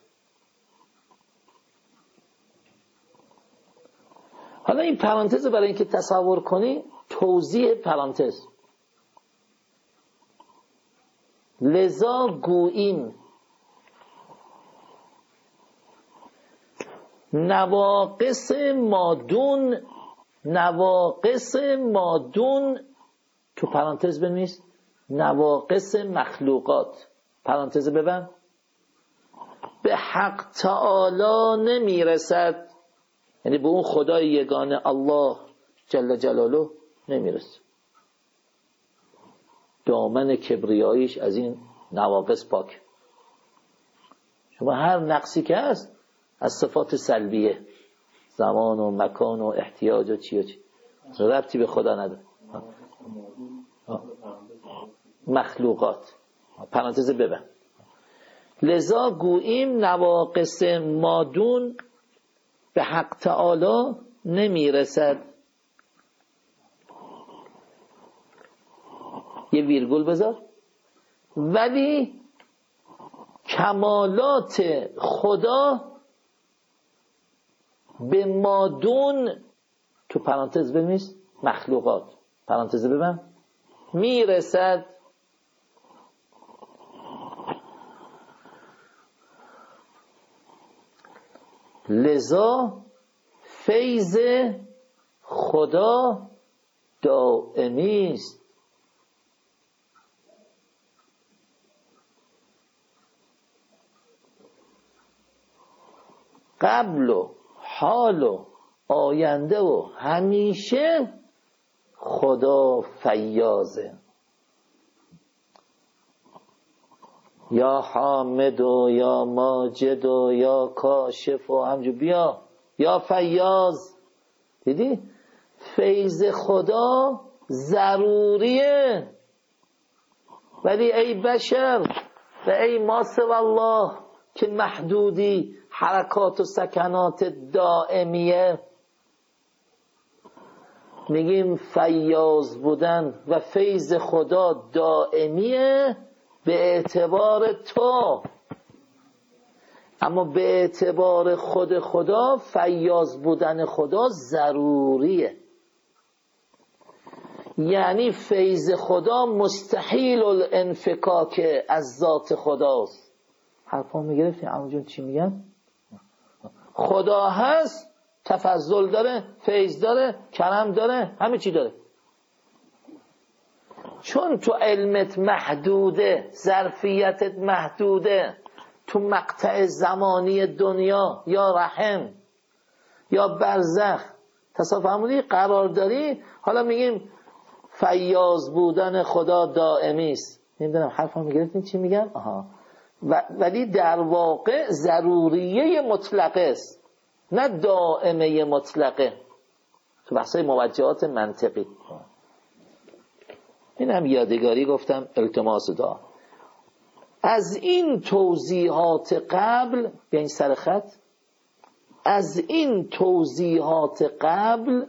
حالا این پرانتز برای اینکه تصور کنی توضیح پرانتز. لذا گوییم نواقص مادون نواقص مادون تو پرانتز بنویس نواقص مخلوقات. پرانتز ببند. به حق تعالی نمیرسد، یعنی به اون خدای یگانه الله جل جلاله نمیرسه. دامن کبریاییش از این نواقص پاک. شما هر نقصی که هست از صفات سلبیه، زمان و مکان و احتیاج و چی و چی، ربطی به خدا نداره. مخلوقات. پرانتز ببند. لذا گوییم نواقص مادون به حق تعالی نمیرسد. یه ویرگول بذار. ولی کمالات خدا به مادون تو پرانتز بنویس مخلوقات. پرانتز ببند. میرسد. لذا فیض خدا دائمی است. قبل و حال و آینده و همیشه خدا فیاضه. یا حامد و یا ماجد و یا کاشف و همجور بیا یا فیاض. دیدی؟ فیض خدا ضروریه. ولی ای بشر و ای ما سوی الله که محدودی، حرکات و سکنات دائمیه، میگیم فیاض بودن و فیض خدا دائمیه به اعتبار تو، اما به اعتبار خود خدا فیاض بودن خدا ضروریه. یعنی فیض خدا مستحیل الانفکاک از ذات خداست. حرفا میگرفتی عمو جون چی میگن؟ خدا هست، تفضل داره، فیض داره، کرم داره، همه چی داره. چون تو علمت محدوده، ظرفیتت محدوده، تو مقطع زمانی دنیا یا رحم یا برزخ تصاف فرمودی قرار داری. حالا میگیم فیاض بودن خدا دائمی است. نمیدونم حرفا میگرفتین چی میگن؟ آها، و ولی در واقع ضروریه مطلقه است، نه دائمه مطلقه. تو بحثای موجهات منطقی این هم یادگاری گفتم، التماس دعا. از این توضیحات قبل، بیاین سر خط، از این توضیحات قبل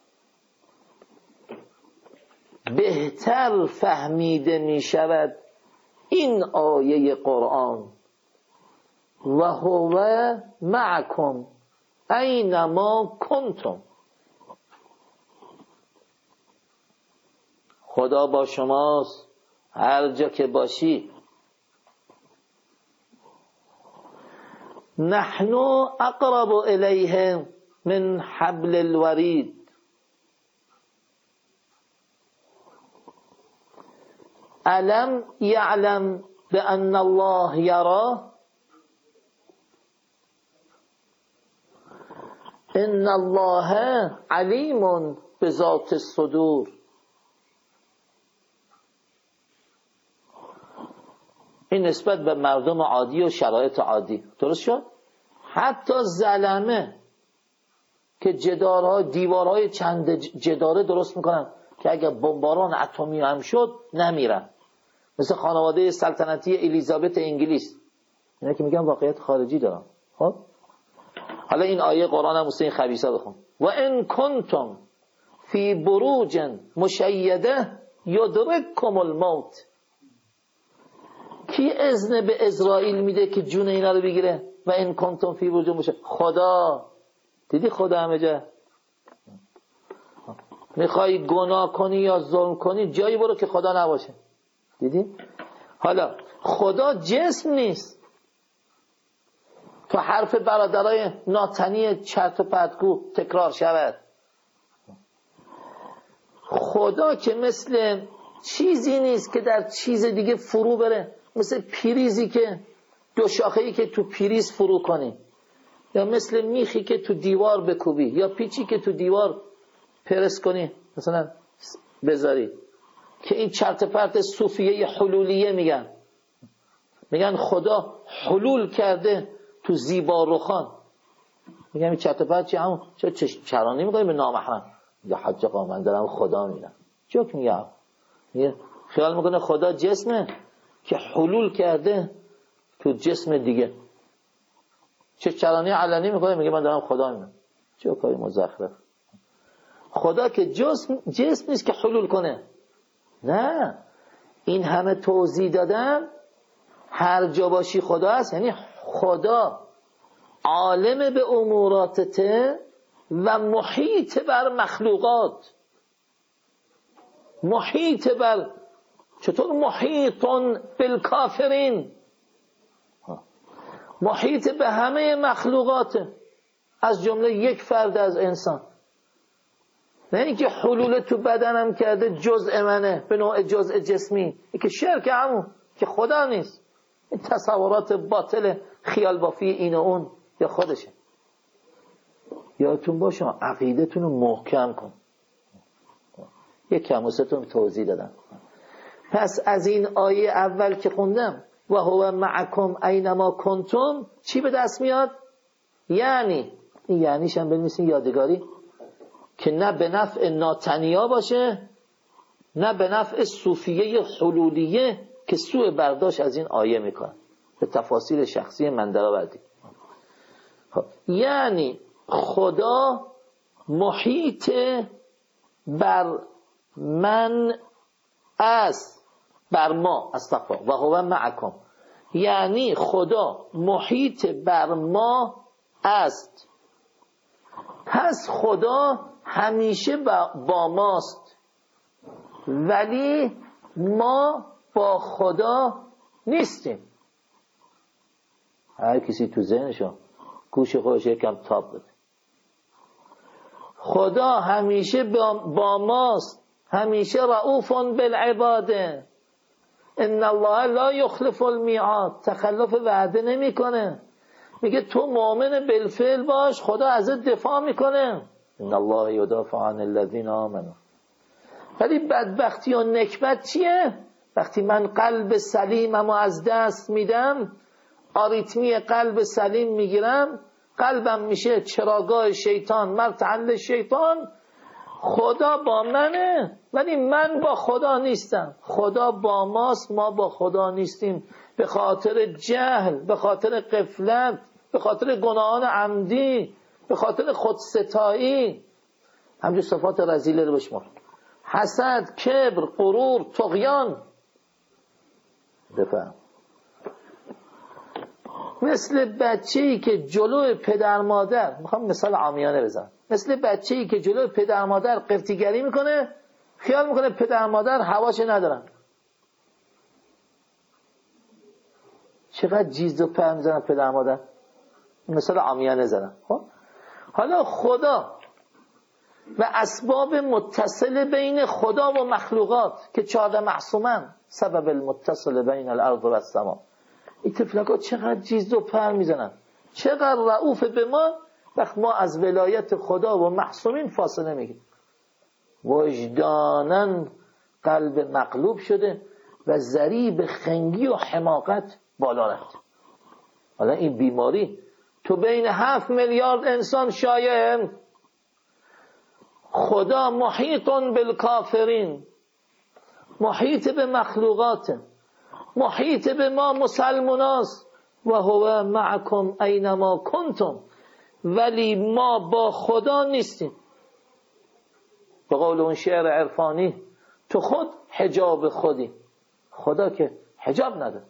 بهتر فهمیده می شود این آیه قرآن و هو معکم اینما کنتم. خدا با شماست هر جا که باشی. نحن اقرب الیه من حبل الورید. الم یعلم بان الله یراه ان الله علیم بذات الصدور. این نسبت به مردم عادی و شرایط عادی، درست شد؟ حتی ظلمه که جدارها دیوارهای چند جداره درست میکنن که اگر بمباران اتمی هم شد نمیرن، مثل خانواده سلطنتی الیزابت انگلیس. اینا که میگن واقعیت خارجی دارن. خب حالا این آیه قرآن هم مثل این خبیثا بخون. و ان کنتم فی بروج مشیده یدرککم الموت. کی اذن به اسرائیل میده که جون اینا رو بگیره؟ و ان کنتم فی بروج مشیده، خدا. دیدی خدا همه جا. میخوای گناه کنی یا ظلم کنی جایی برو که خدا نباشه. دیدی؟ حالا خدا جسم نیست. تو حرف برادرای ناتنی چرت و پرتگو تکرار شود. خدا که مثل چیزی نیست که در چیز دیگه فرو بره، مثل پیریزی که دو شاخه‌ای که تو پیریز فرو کنی، یا مثل میخی که تو دیوار بکوبی، یا پیچی که تو دیوار پرس کنی مثلا بذاری. که این چرت پرت صوفیه حلولیه میگن میگن خدا حلول کرده تو زیبا رخان. میگم این چرت پرت چی؟ همون چه چرانی میگه به نامحرم یا حج آقا من دارم خدا میرم جوک میگم. خیال میکنه خدا جسمه که حلول کرده تو جسم دیگه. چه چرانی علنی میکنه میگه من دارم خدا میرم. جوکای مزخرف. خدا که جسم جسم نیست که حلول کنه. نه، این همه توضیح دادن هر جا باشی خدا هست، یعنی خدا عالم به اموراتته و محیط بر مخلوقات. محیط بر، چطور محیطون بالکافرین، محیط به همه مخلوقات از جمله یک فرد از انسان. نه اینکه حلول تو بدنم کرده جزء منه به نوع جزء جسمی، این که شرک همون که خدا نیست. این تصورات باطل خیال بافی این و اون یا خودشه. یادتون باشه عقیدتون رو محکم کن. یک کم واسهتون توضیح دادم. پس از این آیه اول که خوندم و هو معکم اینما کنتم چی به دست میاد؟ یعنی این یعنیش هم بنویسین یادگاری، که نه به نفع ناتنیا باشه نه به نفع صوفیه حلولیه که سوء برداشت از این آیه میکنه. به تفاصیل شخصی من در آوردیم. یعنی خدا محیط بر من است، بر ما استغفر و هو معکم، یعنی خدا محیط بر ما است. پس خدا همیشه با ماست، ولی ما با خدا نیستیم. هر کسی تو ذهنشو گوش خودش یکم تاب بده. خدا همیشه با ماست، همیشه رؤوف بالعباده. ان الله لا یخلف المیعاد، تخلف وعده نمیکنه. میگه تو مؤمن بالفعل باش، خدا ازت دفاع میکنه. ان الله یدافع عن الذین آمنوا. ولی بدبختی و نکبت چیه؟ وقتی من قلب سلیمم از دست میدم آریتمی قلب سلیم میگیرم، قلبم میشه چراگاه شیطان، مرتعل شیطان. خدا با منه ولی من با خدا نیستم. خدا با ماست، ما با خدا نیستیم. به خاطر جهل، به خاطر غفلت، به خاطر گناهان عمدی، به خاطر خودستایی، همجور صفات رذیله رو بشمار: حسد، کبر، غرور، طغیان. بفهم مثل بچه‌ای که جلو پدر مادر، میخوام مثال عامیانه بزنم، مثل بچه‌ای که جلو پدر مادر قرتیگری میکنه، خیال میکنه پدر مادر هواش ندارن. چقدر جیز و پر میزنن پدر مادر. مثال عامیانه زدم. خب حالا خدا و اسباب متصل بین خدا و مخلوقات که چهارده معصومن، سبب المتصل بین الارض و السما. این تفلکات چقدر جیز و پر میزنن، چقدر رؤوف به ما، وقت ما از ولایت خدا و معصومین فاصله میگیم. وجدانن قلب مقلوب شده و ضریب خنگی و حماقت بالا رفت. حالا این بیماری تو بین هفت میلیارد انسان شایع. خدا محیطون بالکافرین، محیط به مخلوقات، محیط به ما مسلماناست. و هو معکم اینما کنتم، ولی ما با خدا نیستیم. به قول اون شعر عرفانی: تو خود حجاب خودی. خدا که حجاب نداره،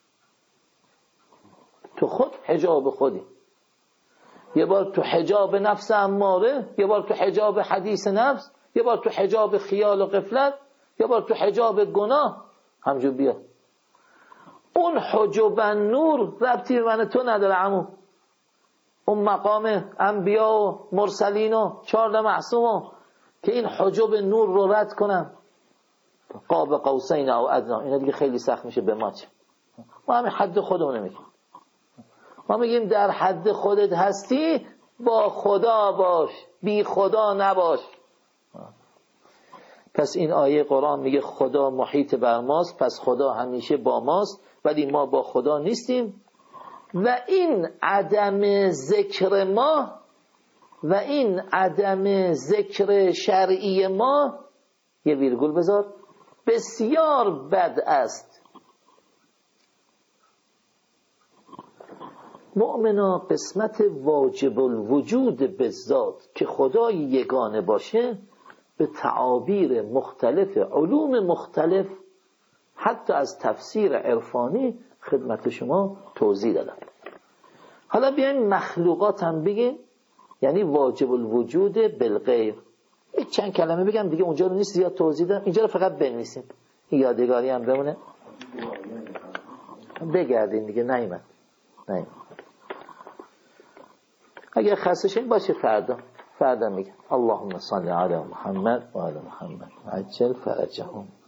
تو خود حجاب خودی. یه بار تو حجاب نفس اماره، یه بار تو حجاب حدیث نفس، یه بار تو حجاب خیال و غفلت، یه بار تو حجاب گناه. همجور بیا. اون حجب نور ربطی به من تو نداره عمو. اون مقام انبیا و مرسلین و چهارده معصوم که این حجب نور رو رد کنم، قاب قوسین او ادنا، اینا دیگه خیلی سخت میشه به ما. چه ما همین حد خودمون میگیم. ما میگیم در حد خودت هستی با خدا باش، بی خدا نباش. پس این آیه قرآن میگه خدا محیط بر ماست، پس خدا همیشه با ماست ولی ما با خدا نیستیم. و این عدم ذکر ما و این عدم ذکر شرعی ما، یه ویرگول بذار، بسیار بد است. مؤمنا قسمت واجب الوجود بالذات که خدای یگانه باشه به تعابیر مختلف علوم مختلف، حتی از تفسیر عرفانی خدمت شما توضیح دادم. حالا بیایم مخلوقات هم بگیم، یعنی واجب الوجود بالغیر. یک چند کلمه بگم دیگه، اونجا رو نیست زیاد توضیح دادم، اینجا رو فقط بنویسیم، این یادگاری هم بمونه. بگردیم دیگه، نیمد نیمد اگه خسته شدید باشه فردا فردا میگم. اللهم صل علی محمد و علی محمد عجل فرجهم.